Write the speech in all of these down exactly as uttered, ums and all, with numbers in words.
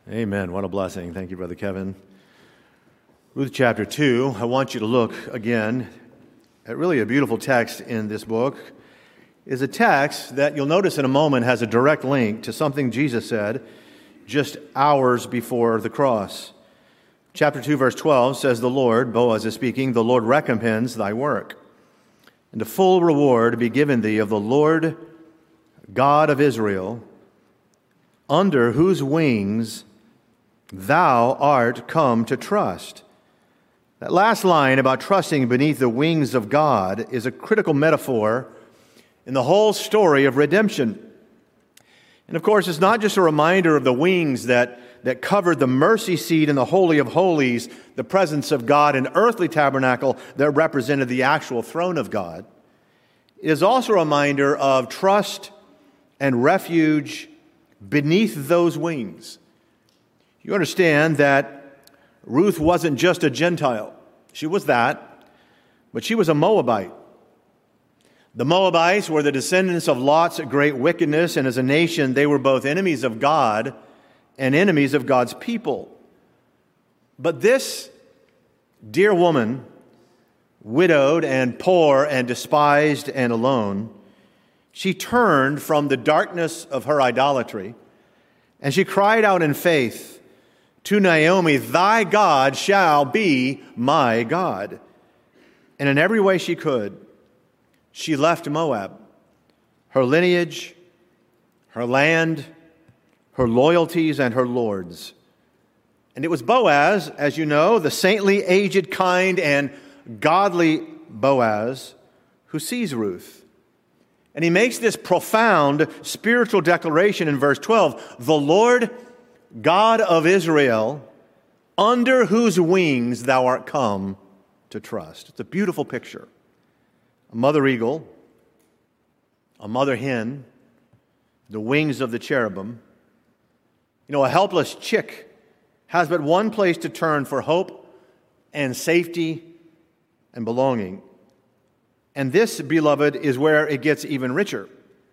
Amen. What a blessing. Thank you, Brother Kevin. Ruth chapter two, I want you to look again at really a beautiful text in this book. It is a text that you'll notice in a moment has a direct link to something Jesus said just hours before the cross. Chapter two, verse twelve says, "The Lord," Boaz is speaking, "the Lord recompense thy work, and a full reward be given thee of the Lord God of Israel, under whose wings thou art come to trust." That last line about trusting beneath the wings of God is a critical metaphor in the whole story of redemption. And of course, it's not just a reminder of the wings that, that covered the mercy seat in the Holy of Holies, the presence of God, an earthly tabernacle that represented the actual throne of God. It is also a reminder of trust and refuge beneath those wings. You understand that Ruth wasn't just a Gentile. She was that, but she was a Moabite. The Moabites were the descendants of Lot's great wickedness, and as a nation, they were both enemies of God and enemies of God's people. But this dear woman, widowed and poor and despised and alone, she turned from the darkness of her idolatry, and she cried out in faith to Naomi, "Thy God shall be my God." And in every way she could, she left Moab, her lineage, her land, her loyalties, and her lords. And it was Boaz, as you know, the saintly, aged, kind, and godly Boaz, who sees Ruth. And he makes this profound spiritual declaration in verse twelve, "The Lord God of Israel, under whose wings thou art come to trust." It's a beautiful picture. A mother eagle, a mother hen, the wings of the cherubim. You know, a helpless chick has but one place to turn for hope and safety and belonging. And this, beloved, is where it gets even richer.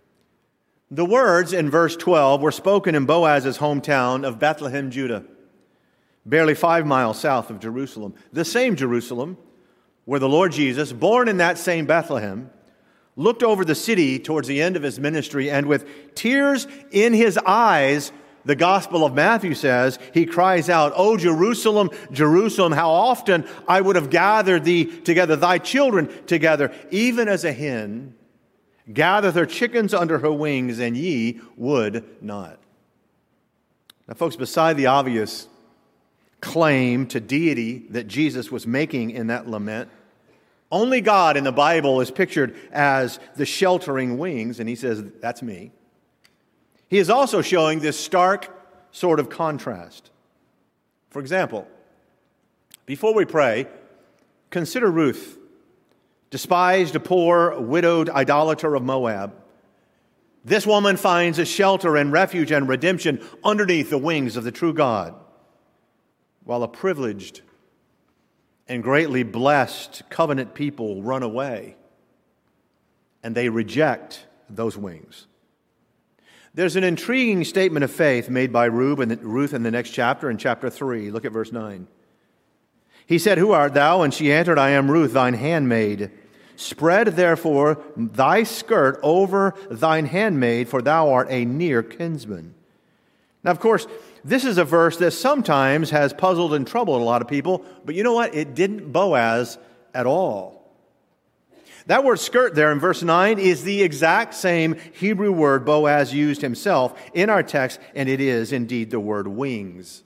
The words in verse twelve were spoken in Boaz's hometown of Bethlehem, Judah, barely five miles south of Jerusalem. The same Jerusalem where the Lord Jesus, born in that same Bethlehem, looked over the city towards the end of his ministry, and with tears in his eyes, the Gospel of Matthew says, he cries out, "O Jerusalem, Jerusalem, how often I would have gathered thee together, thy children together, even as a hen gathereth her chickens under her wings, and ye would not." Now, folks, beside the obvious claim to deity that Jesus was making in that lament, only God in the Bible is pictured as the sheltering wings, and he says, "That's me." He is also showing this stark sort of contrast. For example, before we pray, consider Ruth, despised, poor, widowed idolater of Moab. This woman finds a shelter and refuge and redemption underneath the wings of the true God, while a privileged and greatly blessed covenant people run away, and they reject those wings. There's an intriguing statement of faith made by Ruth in the next chapter, in chapter three. Look at verse nine. He said, "Who art thou?" And she answered, "I am Ruth, thine handmaid. Spread therefore thy skirt over thine handmaid, for thou art a near kinsman." Now, of course, this is a verse that sometimes has puzzled and troubled a lot of people, but you know what? It didn't Boaz at all. That word skirt there in verse nine is the exact same Hebrew word Boaz used himself in our text, and it is indeed the word wings.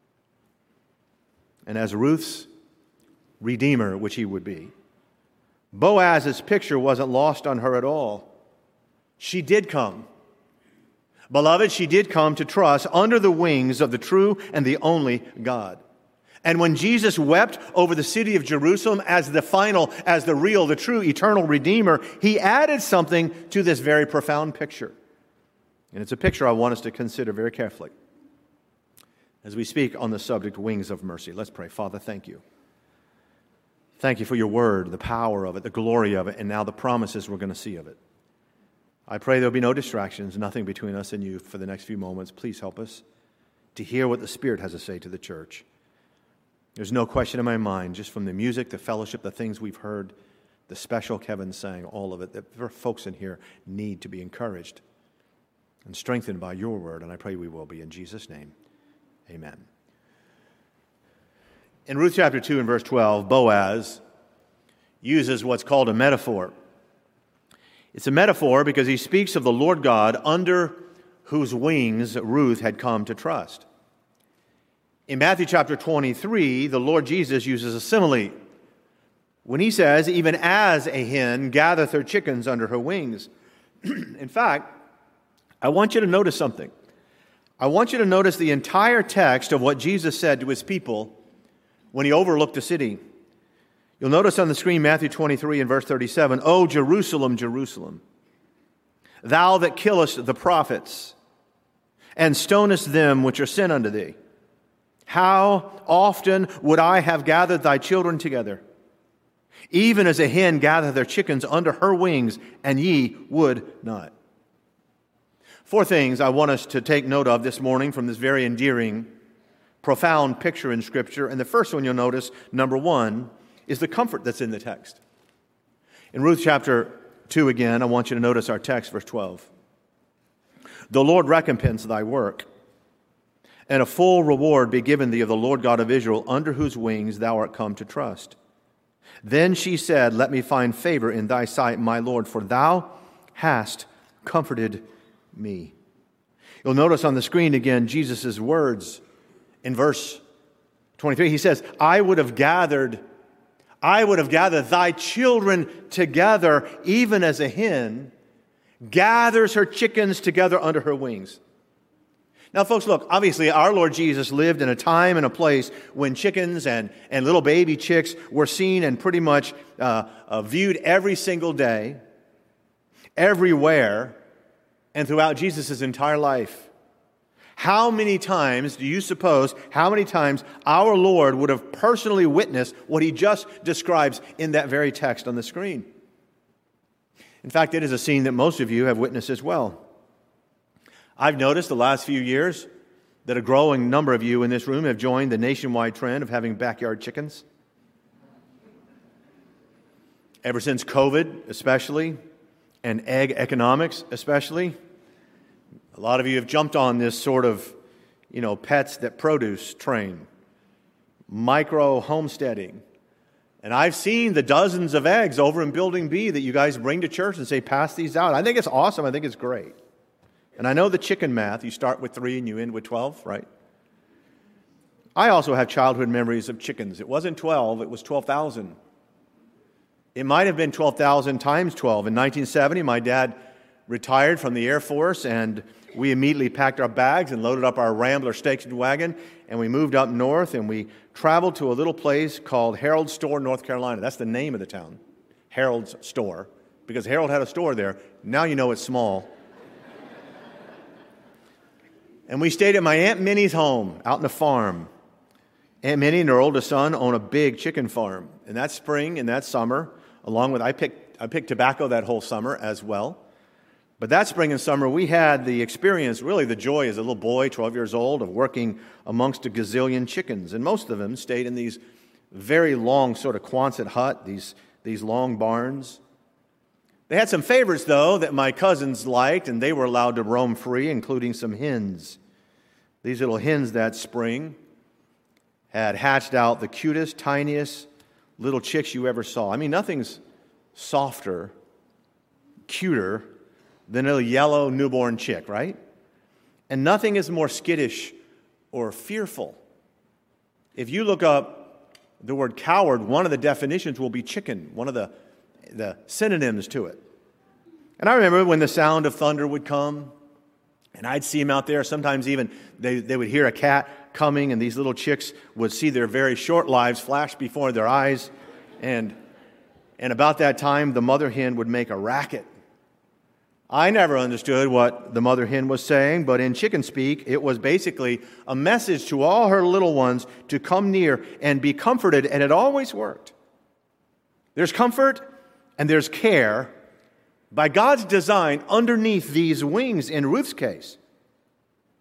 And as Ruth's redeemer, which he would be, Boaz's picture wasn't lost on her at all. She did come. Beloved, she did come to trust under the wings of the true and the only God. And when Jesus wept over the city of Jerusalem as the final, as the real, the true, eternal Redeemer, he added something to this very profound picture. And it's a picture I want us to consider very carefully as we speak on the subject, wings of mercy. Let's pray. Father, thank you. Thank you for your word, the power of it, the glory of it, and now the promises we're going to see of it. I pray there'll be no distractions, nothing between us and you for the next few moments. Please help us to hear what the Spirit has to say to the church. There's no question in my mind, just from the music, the fellowship, the things we've heard, the special Kevin sang, all of it, that there are folks in here need to be encouraged and strengthened by your word, and I pray we will be. In Jesus' name, amen. In Ruth chapter two and verse twelve, Boaz uses what's called a metaphor. It's a metaphor because he speaks of the Lord God under whose wings Ruth had come to trust. In Matthew chapter twenty-three, the Lord Jesus uses a simile when he says, even as a hen gathereth her chickens under her wings. In fact, I want you to notice something. I want you to notice the entire text of what Jesus said to his people when he overlooked the city. You'll notice on the screen Matthew twenty-three and verse thirty-seven, O Jerusalem, Jerusalem, thou that killest the prophets and stonest them which are sent unto thee, how often would I have gathered thy children together, even as a hen gathereth their chickens under her wings, and ye would not. Four things I want us to take note of this morning from this very endearing, profound picture in Scripture. And the first one you'll notice, number one, is the comfort that's in the text. In Ruth chapter two again, I want you to notice our text, verse twelve. The Lord recompense thy work, and a full reward be given thee of the Lord God of Israel, under whose wings thou art come to trust. Then she said, let me find favor in thy sight, my Lord, for thou hast comforted me. You'll notice on the screen again Jesus' words in verse twenty-three. He says, I would have gathered, I would have gathered thy children together, even as a hen gathers her chickens together under her wings. Now, folks, look, obviously our Lord Jesus lived in a time and a place when chickens and, and little baby chicks were seen and pretty much uh, uh, viewed every single day, everywhere, and throughout Jesus' entire life. How many times do you suppose, how many times our Lord would have personally witnessed what he just describes in that very text on the screen? In fact, it is a scene that most of you have witnessed as well. I've noticed the last few years that a growing number of you in this room have joined the nationwide trend of having backyard chickens. Ever since COVID, especially, and egg economics, especially, a lot of you have jumped on this sort of, you know, pets that produce train, micro homesteading. And I've seen the dozens of eggs over in Building B that you guys bring to church and say, pass these out. I think it's awesome. I think it's great. And I know the chicken math. You start with three and you end with twelve, right? I also have childhood memories of chickens. It wasn't twelve, it was twelve thousand. It might have been twelve thousand times twelve. In nineteen seventy, my dad retired from the Air Force, and we immediately packed our bags and loaded up our Rambler station wagon, and we moved up north, and we traveled to a little place called Harold's Store, North Carolina. That's the name of the town, Harold's Store, because Harold had a store there. Now you know it's small. And we stayed at my Aunt Minnie's home out in the farm. Aunt Minnie and her oldest son own a big chicken farm. And that spring and that summer, along with, I picked, I picked tobacco that whole summer as well. But that spring and summer, we had the experience, really the joy as a little boy, twelve years old, of working amongst a gazillion chickens. And most of them stayed in these very long sort of Quonset hut, these, these long barns. They had some favorites, though, that my cousins liked, and they were allowed to roam free, including some hens. These little hens that spring had hatched out the cutest, tiniest little chicks you ever saw. I mean, nothing's softer, cuter than a yellow newborn chick, right? And nothing is more skittish or fearful. If you look up the word coward, one of the definitions will be chicken, one of the, the synonyms to it. And I remember when the sound of thunder would come, and I'd see them out there. Sometimes even they, they would hear a cat coming, and these little chicks would see their very short lives flash before their eyes. And, and about that time, the mother hen would make a racket. I never understood what the mother hen was saying, but in chicken speak, it was basically a message to all her little ones to come near and be comforted, and it always worked. There's comfort and there's care by God's design underneath these wings in Ruth's case.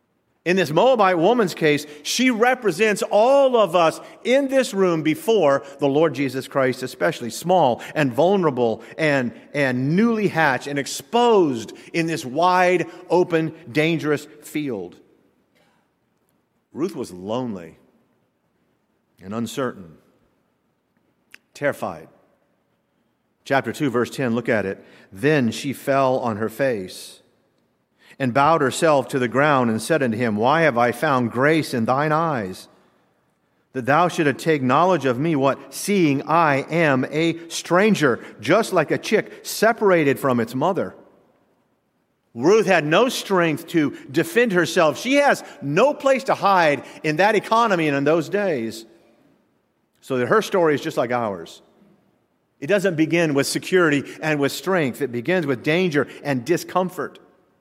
In this Moabite woman's case, she represents all of us in this room before the Lord Jesus Christ, especially small and vulnerable and, and newly hatched and exposed in this wide open, dangerous field. Ruth was lonely and uncertain, terrified. Chapter two, verse ten, look at it. Then she fell on her face and bowed herself to the ground and said unto him, Why have I found grace in thine eyes, that thou shouldest take knowledge of me, what seeing I am a stranger, just like a chick separated from its mother? Ruth had no strength to defend herself. She has no place to hide in that economy and in those days. So that her story is just like ours. It doesn't begin with security and with strength. It begins with danger and discomfort.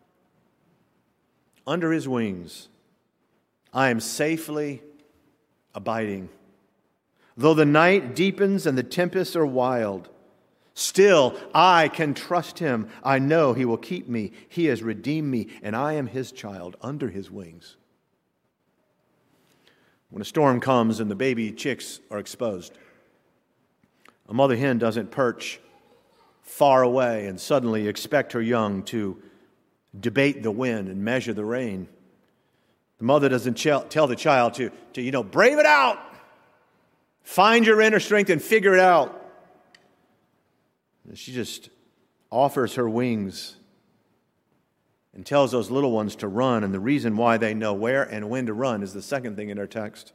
Under his wings, I am safely abiding. Though the night deepens and the tempests are wild, still I can trust him. I know he will keep me. He has redeemed me, and I am his child under his wings. When a storm comes and the baby chicks are exposed, a mother hen doesn't perch far away and suddenly expect her young to debate the wind and measure the rain. The mother doesn't ch- tell the child to, to, you know, brave it out. Find your inner strength and figure it out. She just offers her wings and tells those little ones to run. And the reason why they know where and when to run is the second thing in our text.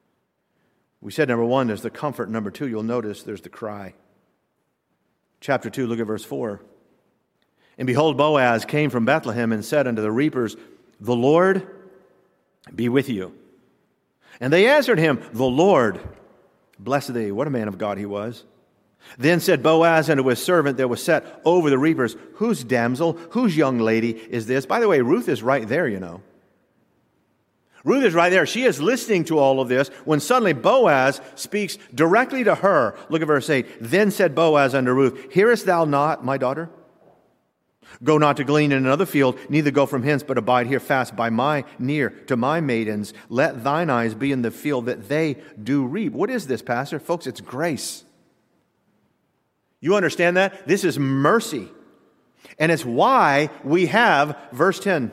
We said, number one, there's the comfort. Number two, you'll notice there's the cry. Chapter two, look at verse four. And behold, Boaz came from Bethlehem and said unto the reapers, The Lord be with you. And they answered him, The Lord bless thee. What a man of God he was. Then said Boaz unto his servant that was set over the reapers, Whose damsel, whose young lady is this? By the way, Ruth is right there, you know. Ruth is right there. She is listening to all of this when suddenly Boaz speaks directly to her. Look at verse eight. Then said Boaz unto Ruth, Hearest thou not, my daughter? Go not to glean in another field, neither go from hence, but abide here fast by my near to my maidens. Let thine eyes be in the field that they do reap. What is this, Pastor? Folks, it's grace. You understand that? This is mercy. And it's why we have verse ten.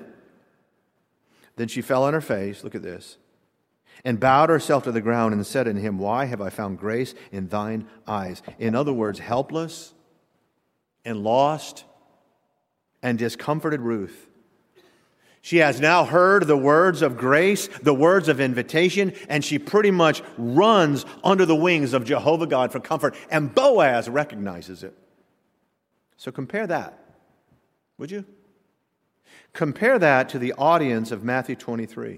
Then she fell on her face, look at this, and bowed herself to the ground and said unto him, Why have I found grace in thine eyes? In other words, helpless and lost and discomforted Ruth. She has now heard the words of grace, the words of invitation, and she pretty much runs under the wings of Jehovah God for comfort. And Boaz recognizes it. So compare that, would you? Compare that to the audience of Matthew twenty-three.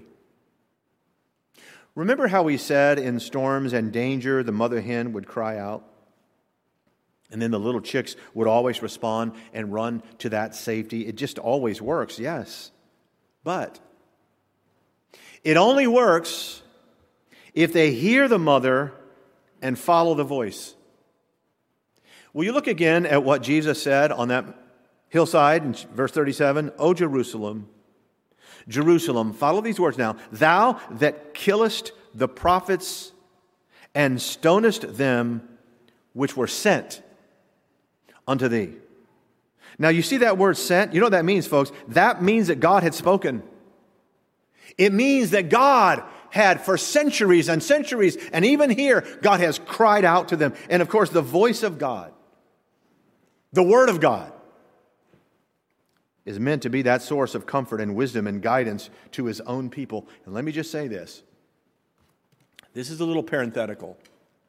Remember how we said in storms and danger the mother hen would cry out? And then the little chicks would always respond and run to that safety. It just always works, yes. But it only works if they hear the mother and follow the voice. Will you look again at what Jesus said on that hillside in verse thirty-seven? O Jerusalem, Jerusalem, follow these words now. Thou that killest the prophets and stonest them which were sent unto thee. Now you see that word sent? You know what that means, folks? That means that God had spoken. It means that God had for centuries and centuries, and even here, God has cried out to them. And of course, the voice of God, the Word of God, is meant to be that source of comfort and wisdom and guidance to His own people. And let me just say this. This is a little parenthetical.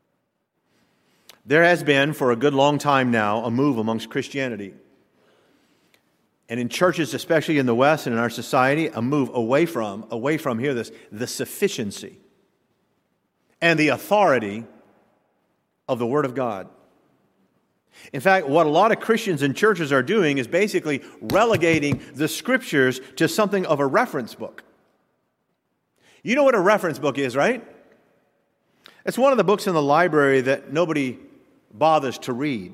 There has been, for a good long time now, a move amongst Christianity, and in churches, especially in the West and in our society, a move away from, away from, hear this, the sufficiency and the authority of the Word of God. In fact, what a lot of Christians and churches are doing is basically relegating the Scriptures to something of a reference book. You know what a reference book is, right? It's one of the books in the library that nobody bothers to read.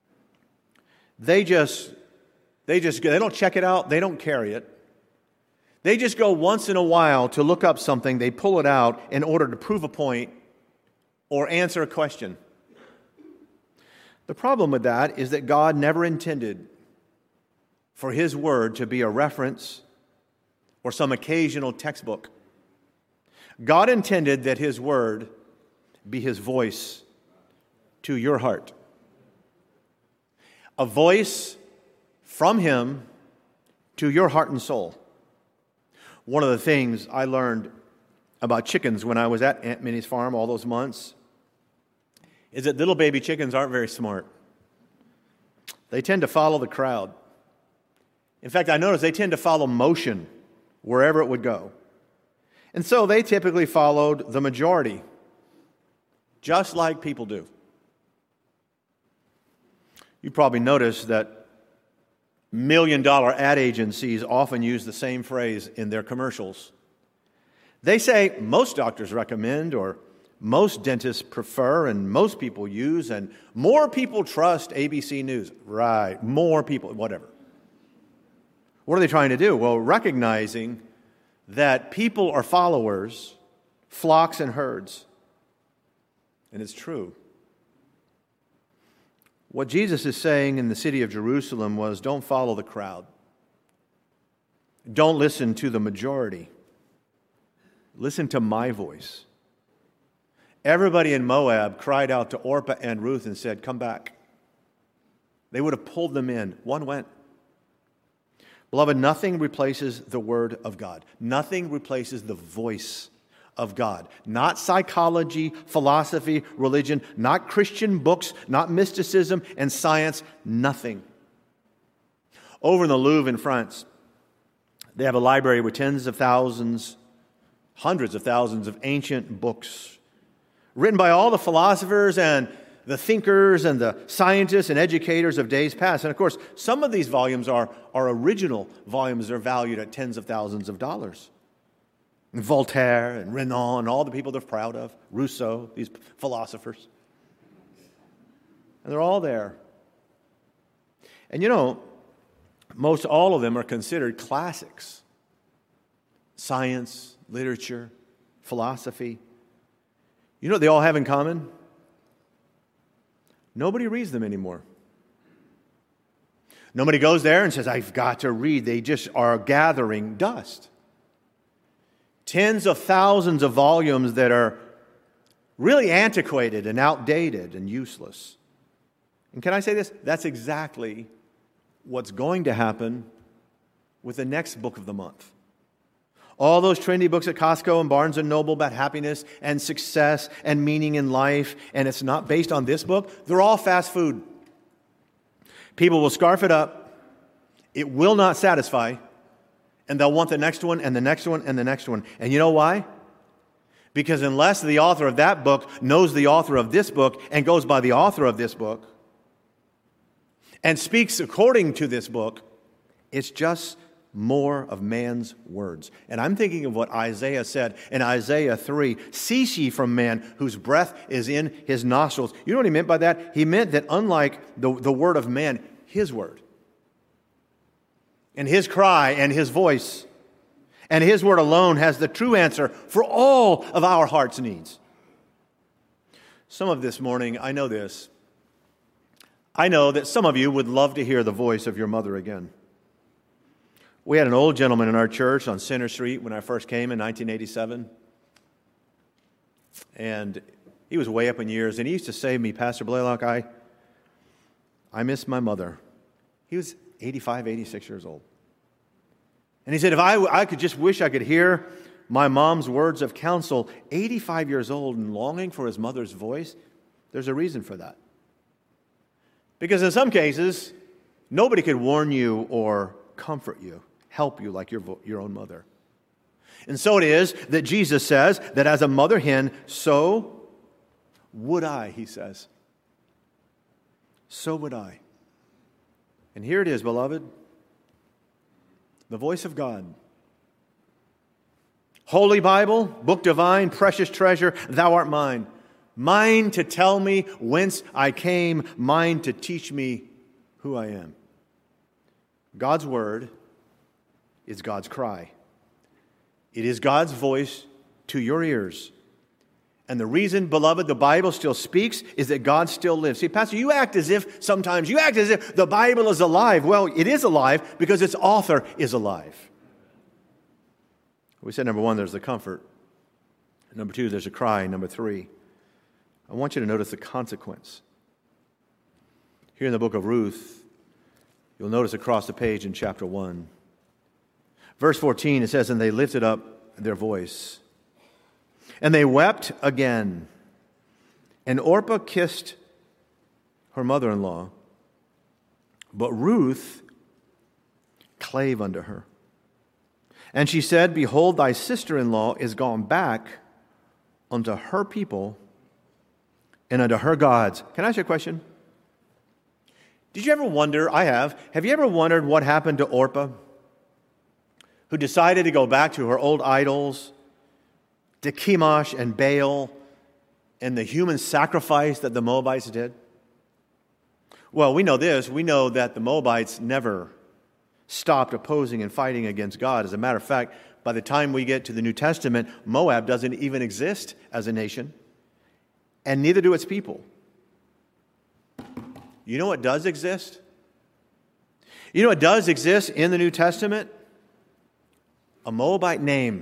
They just, they just, they don't check it out. They don't carry it. They just go once in a while to look up something. They pull it out in order to prove a point or answer a question. The problem with that is that God never intended for His Word to be a reference or some occasional textbook. God intended that His Word be His voice to your heart. A voice from Him to your heart and soul. One of the things I learned about chickens when I was at Aunt Minnie's farm all those months is that little baby chickens aren't very smart. They tend to follow the crowd. In fact, I noticed they tend to follow motion wherever it would go. And so they typically followed the majority, just like people do. You probably noticed that million-dollar ad agencies often use the same phrase in their commercials. They say most doctors recommend, or most dentists prefer, and most people use, and more people trust A B C News. Right, more people, whatever. What are they trying to do? Well, recognizing that people are followers, flocks and herds. And it's true. What Jesus is saying in the city of Jerusalem was, don't follow the crowd. Don't listen to the majority. Listen to my voice. Everybody in Moab cried out to Orpah and Ruth and said, come back. They would have pulled them in. One went. Beloved, nothing replaces the Word of God. Nothing replaces the voice of God. Not psychology, philosophy, religion, not Christian books, not mysticism and science, nothing. Over in the Louvre in France, they have a library with tens of thousands, hundreds of thousands of ancient books written by all the philosophers and the thinkers and the scientists and educators of days past. And of course, some of these volumes are, are original volumes. They're valued at tens of thousands of dollars. And Voltaire and Renan and all the people they're proud of, Rousseau, these philosophers. And they're all there. And you know, most all of them are considered classics. Science, literature, philosophy. You know what they all have in common? Nobody reads them anymore. Nobody goes there and says, I've got to read. They just are gathering dust. Tens of thousands of volumes that are really antiquated and outdated and useless. And can I say this? That's exactly what's going to happen with the next book of the month. All those trendy books at Costco and Barnes and Noble about happiness and success and meaning in life, and it's not based on this book, they're all fast food. People will scarf it up. It will not satisfy. And they'll want the next one and the next one and the next one. And you know why? Because unless the author of that book knows the author of this book and goes by the author of this book and speaks according to this book, it's just more of man's words. And I'm thinking of what Isaiah said in Isaiah three, cease ye from man whose breath is in his nostrils. You know what he meant by that? He meant that unlike the, the word of man, his word and his cry and his voice and his word alone has the true answer for all of our heart's needs. Some of this morning, I know this. I know that some of you would love to hear the voice of your mother again. We had an old gentleman in our church on Center Street when I first came in nineteen eighty-seven. And he was way up in years. And he used to say to me, Pastor Blaylock, I, I miss my mother. He was eighty-five, eighty-six years old. And he said, if I, I could just wish I could hear my mom's words of counsel, eighty-five years old and longing for his mother's voice, there's a reason for that. Because in some cases, nobody could warn you or comfort you, help you like your, your own mother. And so it is that Jesus says that as a mother hen, so would I, he says. So would I. And here it is, beloved. The voice of God. Holy Bible, book divine, precious treasure, thou art mine. Mine to tell me whence I came, mine to teach me who I am. God's word is God's cry. It is God's voice to your ears. And the reason, beloved, the Bible still speaks is that God still lives. See, Pastor, you act as if sometimes, you act as if the Bible is alive. Well, it is alive because its author is alive. We said, number one, there's the comfort. Number two, there's a cry. Number three, I want you to notice the consequence. Here in the book of Ruth, you'll notice across the page in chapter one. Verse fourteen, it says, and they lifted up their voice. And they wept again. And Orpah kissed her mother-in-law. But Ruth clave unto her. And she said, behold, thy sister-in-law is gone back unto her people and unto her gods. Can I ask you a question? Did you ever wonder, I have, have you ever wondered what happened to Orpah, who decided to go back to her old idols, to Chemosh and Baal, and the human sacrifice that the Moabites did? Well, we know this. We know that the Moabites never stopped opposing and fighting against God. As a matter of fact, by the time we get to the New Testament, Moab doesn't even exist as a nation, and neither do its people. You know what does exist? You know what does exist in the New Testament? A Moabite name.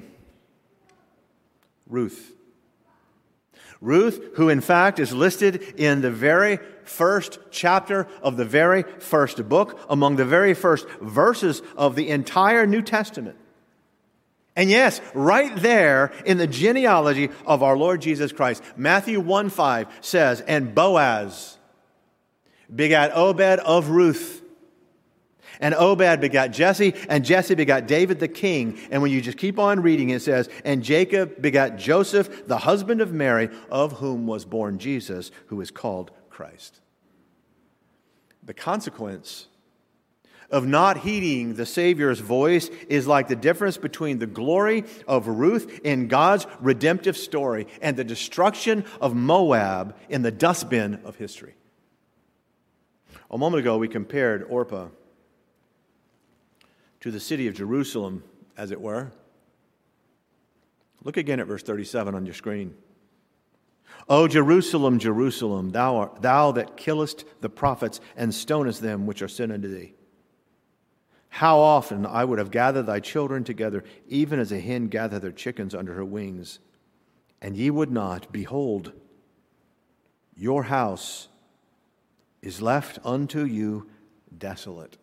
Ruth. Ruth, who in fact is listed in the very first chapter of the very first book, among the very first verses of the entire New Testament. And yes, right there in the genealogy of our Lord Jesus Christ, Matthew one five says, and Boaz begat Obed of Ruth. And Obed begat Jesse, and Jesse begat David the king. And when you just keep on reading, it says, and Jacob begat Joseph, the husband of Mary, of whom was born Jesus, who is called Christ. The consequence of not heeding the Savior's voice is like the difference between the glory of Ruth in God's redemptive story and the destruction of Moab in the dustbin of history. A moment ago, we compared Orpah to the city of Jerusalem, as it were. Look again at verse thirty-seven on your screen. O Jerusalem, Jerusalem, thou art, thou that killest the prophets and stonest them which are sent unto thee. How often I would have gathered thy children together, even as a hen gathereth her chickens under her wings, and ye would not. Behold, your house is left unto you desolate.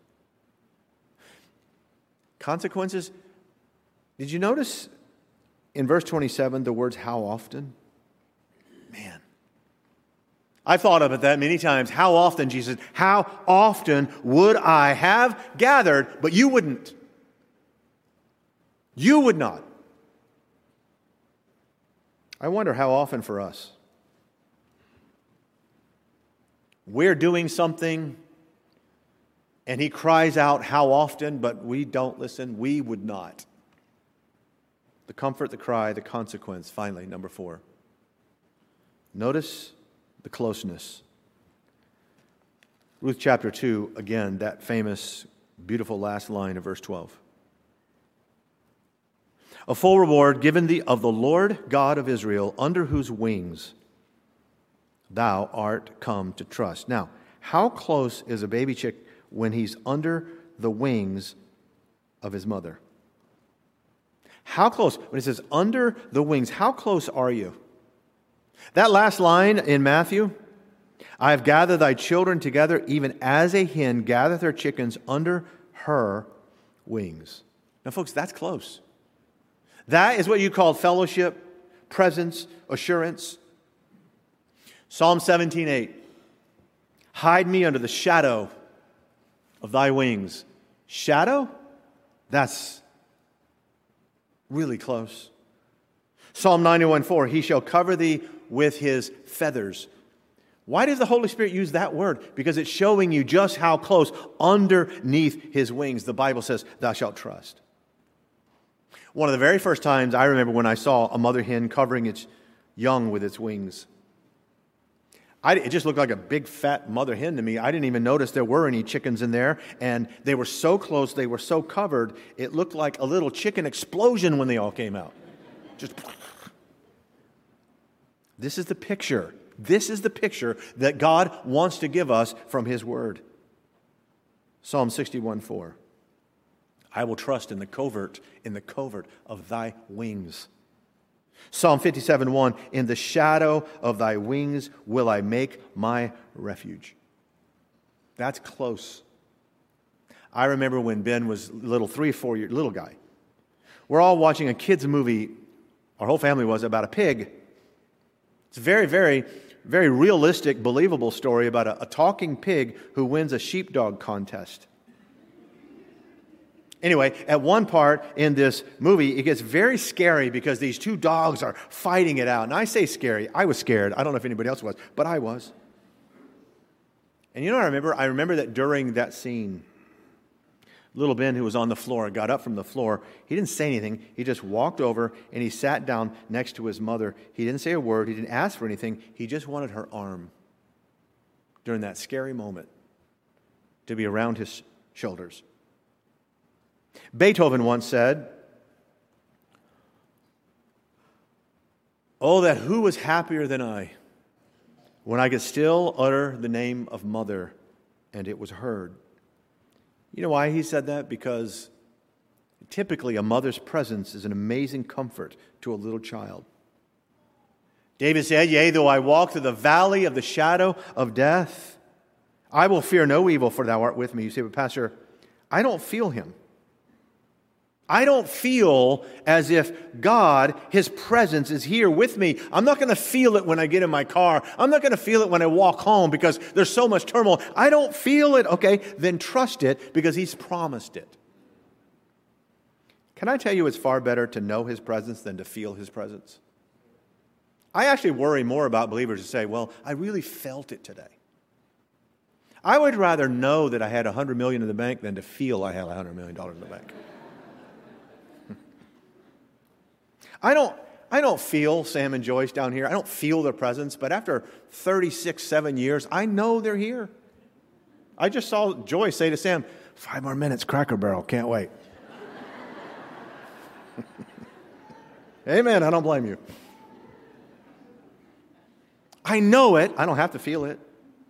Consequences. Did you notice in verse twenty-seven the words how often? Man. I've thought of it that many times. How often, Jesus, how often would I have gathered, but you wouldn't. You would not. I wonder how often for us. We're doing something and he cries out, how often, but we don't listen. We would not. The comfort, the cry, the consequence. Finally, number four. Notice the closeness. Ruth chapter two, again, that famous, beautiful last line of verse twelve. A full reward given thee of the Lord God of Israel, under whose wings thou art come to trust. Now, how close is a baby chick when he's under the wings of his mother? How close? When it says under the wings, how close are you? That last line in Matthew, I have gathered thy children together, even as a hen gathereth her chickens under her wings. Now, folks, that's close. That is what you call fellowship, presence, assurance. Psalm seventeen eight. Hide me under the shadow of thy wings. Shadow? That's really close. Psalm ninety-one four. He shall cover thee with his feathers. Why does the Holy Spirit use that word? Because it's showing you just how close underneath his wings the Bible says thou shalt trust. One of the very first times I remember when I saw a mother hen covering its young with its wings, I, it just looked like a big fat mother hen to me. I didn't even notice there were any chickens in there, and they were so close, they were so covered, it looked like a little chicken explosion when they all came out. Just... This is the picture. This is the picture that God wants to give us from His Word. Psalm sixty-one four. I will trust in the covert, in the covert of thy wings. Psalm fifty-seven one. In the shadow of thy wings will I make my refuge. That's close. I remember when Ben was little, three, four year little guy. We're all watching a kids movie, our whole family was, about a pig. It's a very, very, very realistic, believable story about a, a talking pig who wins a sheepdog contest. Anyway, at one part in this movie, it gets very scary because these two dogs are fighting it out. And I say scary. I was scared. I don't know if anybody else was, but I was. And you know what I remember? I remember that during that scene, little Ben, who was on the floor, got up from the floor. He didn't say anything. He just walked over and he sat down next to his mother. He didn't say a word. He didn't ask for anything. He just wanted her arm during that scary moment to be around his shoulders. Beethoven once said, "Oh, that who was happier than I when I could still utter the name of mother and it was heard." You know why he said that? Because typically a mother's presence is an amazing comfort to a little child. David said, "Yea, though I walk through the valley of the shadow of death, I will fear no evil, for thou art with me." You say, "But Pastor, I don't feel Him. I don't feel as if God, His presence is here with me. I'm not going to feel it when I get in my car. I'm not going to feel it when I walk home because there's so much turmoil. I don't feel it." Okay, then trust it because He's promised it. Can I tell you it's far better to know His presence than to feel His presence? I actually worry more about believers who say, "Well, I really felt it today." I would rather know that I had one hundred million dollars in the bank than to feel I had one hundred million dollars in the bank. I don't, I don't feel Sam and Joyce down here. I don't feel their presence, but after thirty-six, seven years, I know they're here. I just saw Joyce say to Sam, "Five more minutes, Cracker Barrel, can't wait." Amen, I don't blame you. I know it, I don't have to feel it.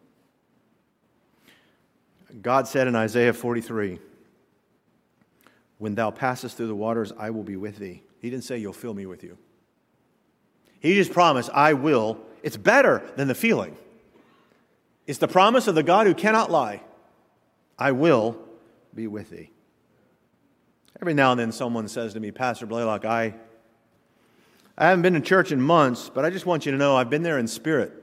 God said in Isaiah forty-three, "When thou passest through the waters, I will be with thee." He didn't say, "You'll fill me with you." He just promised, "I will." It's better than the feeling. It's the promise of the God who cannot lie. "I will be with thee." Every now and then someone says to me, "Pastor Blaylock, I, I haven't been to church in months, but I just want you to know I've been there in spirit.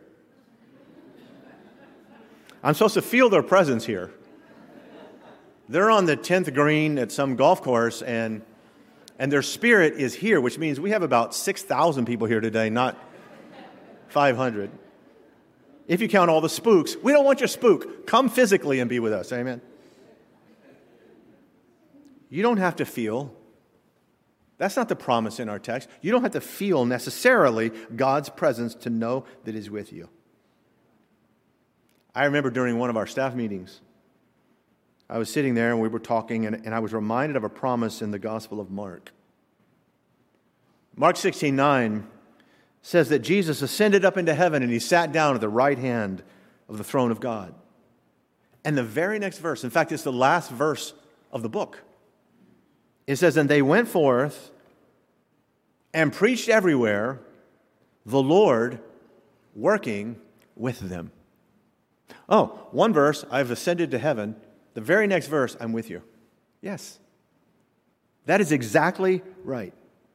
I'm supposed to feel their presence here. They're on the tenth green at some golf course, and And their spirit is here, which means we have about six thousand people here today, not five hundred. If you count all the spooks, we don't want your spook. Come physically and be with us. Amen. You don't have to feel. That's not the promise in our text. You don't have to feel necessarily God's presence to know that He's with you. I remember during one of our staff meetings, I was sitting there and we were talking, and, and I was reminded of a promise in the Gospel of Mark. Mark sixteen nine says that Jesus ascended up into heaven and He sat down at the right hand of the throne of God. And the very next verse, in fact, it's the last verse of the book. It says, "And they went forth and preached everywhere, the Lord working with them." Oh, one verse, "I've ascended to heaven." The very next verse, "I'm with you." Yes. That is exactly right.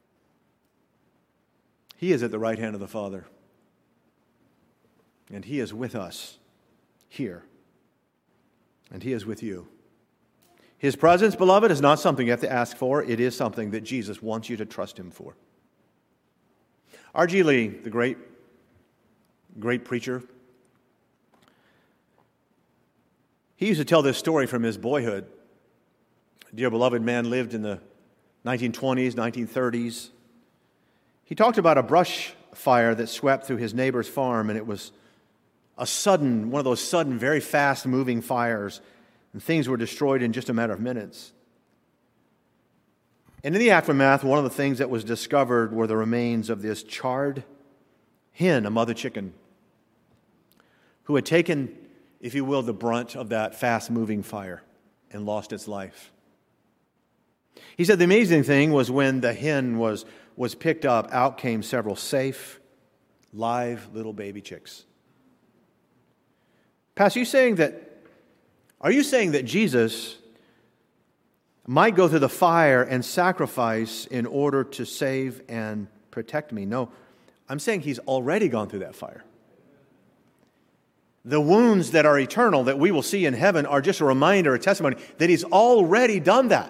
He is at the right hand of the Father. And He is with us here. And He is with you. His presence, beloved, is not something you have to ask for. It is something that Jesus wants you to trust Him for. R G Lee, the great, great preacher, he used to tell this story from his boyhood. A dear beloved man lived in the nineteen twenties, nineteen thirties. He talked about a brush fire that swept through his neighbor's farm, and it was a sudden, one of those sudden, very fast-moving fires, and things were destroyed in just a matter of minutes. And in the aftermath, one of the things that was discovered were the remains of this charred hen, a mother chicken, who had taken, if you will, the brunt of that fast-moving fire and lost its life. He said the amazing thing was when the hen was, was picked up, out came several safe, live little baby chicks. Pastor, are you saying that, are you saying that Jesus might go through the fire and sacrifice in order to save and protect me? No, I'm saying he's already gone through that fire. The wounds that are eternal, that we will see in heaven, are just a reminder, a testimony that he's already done that.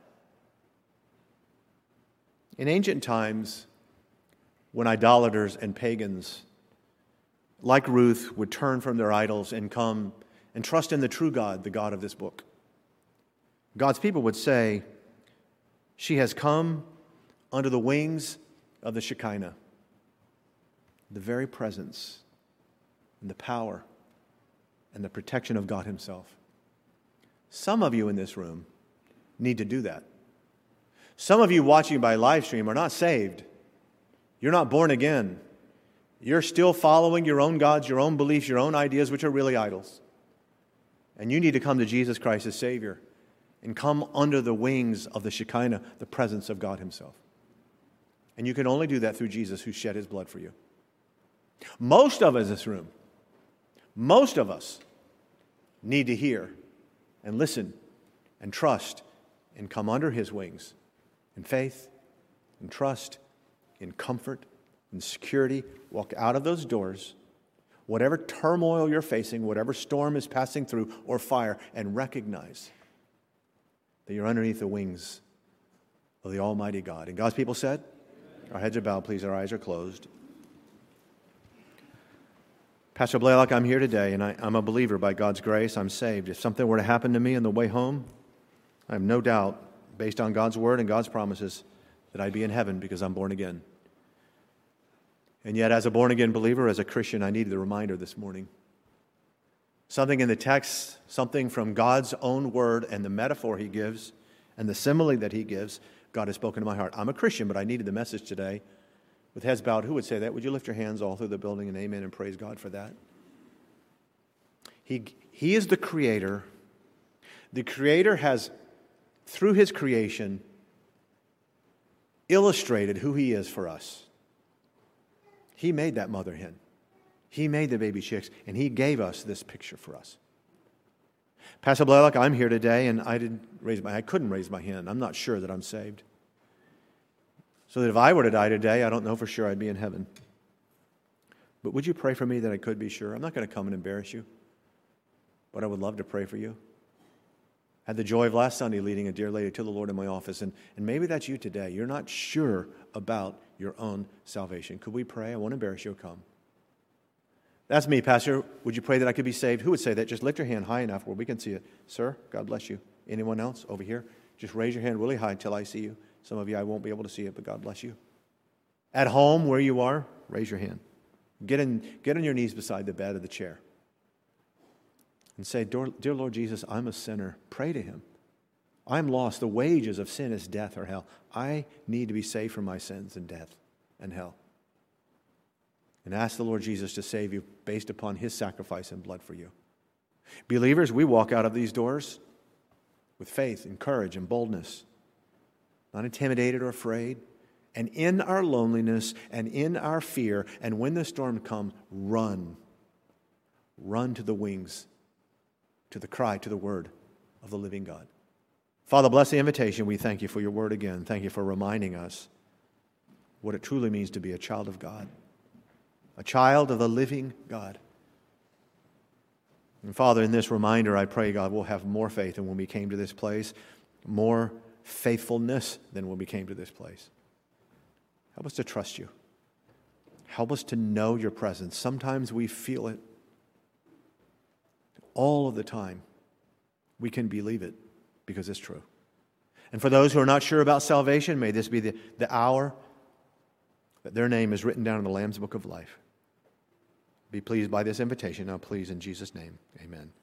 In ancient times, when idolaters and pagans, like Ruth, would turn from their idols and come and trust in the true God, the God of this book, God's people would say, she has come under the wings of the Shekinah, the very presence and the power and the protection of God himself. Some of you in this room need to do that. Some of you watching by live stream are not saved. You're not born again. You're still following your own gods, your own beliefs, your own ideas, which are really idols. And you need to come to Jesus Christ as Savior and come under the wings of the Shekinah, the presence of God himself. And you can only do that through Jesus, who shed his blood for you. Most of us in this room, most of us need to hear and listen and trust and come under his wings in faith, in trust, in comfort, in security. Walk out of those doors, whatever turmoil you're facing, whatever storm is passing through, or fire, and recognize that you're underneath the wings of the Almighty God. And God's people said, our heads are bowed, please, our eyes are closed. Pastor Blaylock, I'm here today, and I, I'm a believer by God's grace. I'm saved. If something were to happen to me on the way home, I have no doubt, based on God's word and God's promises, that I'd be in heaven because I'm born again. And yet, as a born-again believer, as a Christian, I needed the reminder this morning. Something in the text, something from God's own word and the metaphor he gives and the simile that he gives, God has spoken to my heart. I'm a Christian, but I needed the message today. With heads bowed, who would say that? Would you lift your hands all through the building and amen and praise God for that? He, he is the creator. The creator has, through his creation, illustrated who he is for us. He made that mother hen. He made the baby chicks, and he gave us this picture for us. Pastor Blaylock, I'm here today, and I didn't raise my, I couldn't raise my hand. I'm not sure that I'm saved. So that if I were to die today, I don't know for sure I'd be in heaven. But would you pray for me that I could be sure? I'm not going to come and embarrass you, but I would love to pray for you. I had the joy of last Sunday leading a dear lady to the Lord in my office, and, and maybe that's you today. You're not sure about your own salvation. Could we pray? I won't embarrass you. Come. That's me, Pastor. Would you pray that I could be saved? Who would say that? Just lift your hand high enough where we can see it. Sir, God bless you. Anyone else over here? Just raise your hand really high until I see you. Some of you, I won't be able to see it, but God bless you. At home, where you are, raise your hand. Get in, get on your knees beside the bed or the chair. And say, Dear Lord Jesus, I'm a sinner. Pray to him. I'm lost. The wages of sin is death or hell. I need to be saved from my sins and death and hell. And ask the Lord Jesus to save you based upon his sacrifice and blood for you. Believers, we walk out of these doors with faith and courage and boldness, not intimidated or afraid. And in our loneliness and in our fear, and when the storm comes, run. Run to the wings, to the cry, to the word of the living God. Father, bless the invitation. We thank you for your word again. Thank you for reminding us what it truly means to be a child of God, a child of the living God. And Father, in this reminder, I pray, God, we'll have more faith than when we came to this place, more faithfulness than when we came to this place. Help us to trust you. Help us to know your presence. Sometimes we feel it. All of the time, we can believe it because it's true. And for those who are not sure about salvation, may this be the, the hour that their name is written down in the Lamb's Book of Life. be pleased by this invitation. Now, please, in Jesus' name, amen.